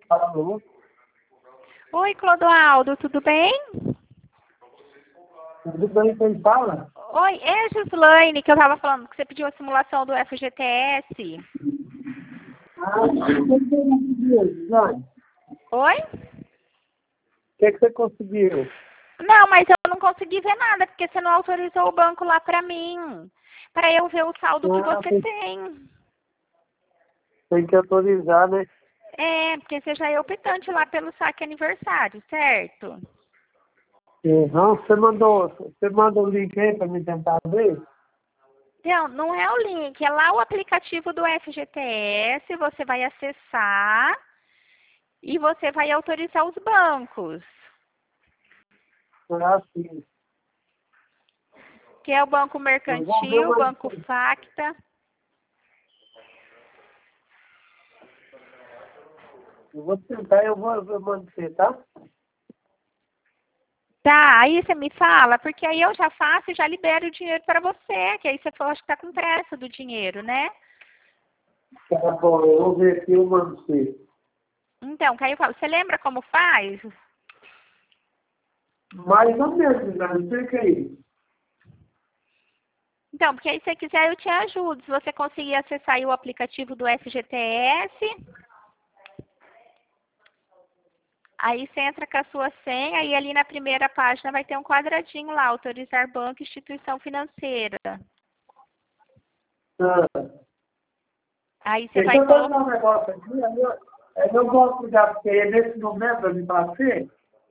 Alô? Oi, Clodoaldo, tudo bem? Tudo bem, quem fala? Oi, é a Gislaine, que eu tava falando que você pediu a simulação do FGTS. O que você conseguiu, Jane? Oi? O que você conseguiu? Não, mas eu não consegui ver nada, porque você não autorizou o banco lá pra mim. Pra eu ver o saldo que você tem. Tem que autorizar, né? É, porque você já é optante lá pelo saque aniversário, certo? Não, você mandou o link aí para me tentar ver? Então, não é o link, é lá o aplicativo do FGTS, você vai acessar e você vai autorizar os bancos, Ah, sim. que é o Banco Eu vou ver Mercantil, mais. Banco Facta. Eu vou tentar, eu mando você, tá? Tá, aí você me fala, porque aí eu já faço e já libero o dinheiro para você, que aí você falou, acho que tá com pressa do dinheiro, né? Tá bom, eu vou ver aqui, eu mando você. Então, que aí eu falo, você lembra como faz? Mais ou menos, né? Explica aí. Então, porque aí se você quiser eu te ajudo. Se você conseguir acessar aí o aplicativo do FGTS, aí você entra com a sua senha e ali na primeira página vai ter um quadradinho lá, autorizar banco e instituição financeira. Ah. Aí você Deixa vai eu colocar. perguntar um negócio aqui. Eu posso ligar para você nesse momento ali para você?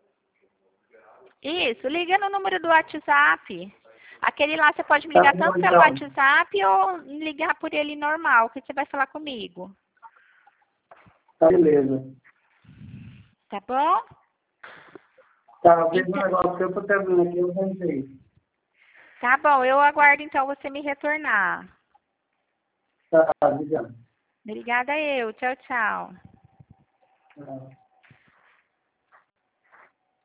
Isso, liga no número do WhatsApp. Aquele lá você pode me Tá ligar bom, tanto pelo então. WhatsApp ou ligar por ele normal, que você vai falar comigo. Tá, beleza. Tá bom? Tá, vendo um Então, negócio que eu tô terminando aqui, eu pensei. tá bom, eu aguardo então você me retornar. Tá, obrigado. Obrigada eu. Tchau, tchau. Tá.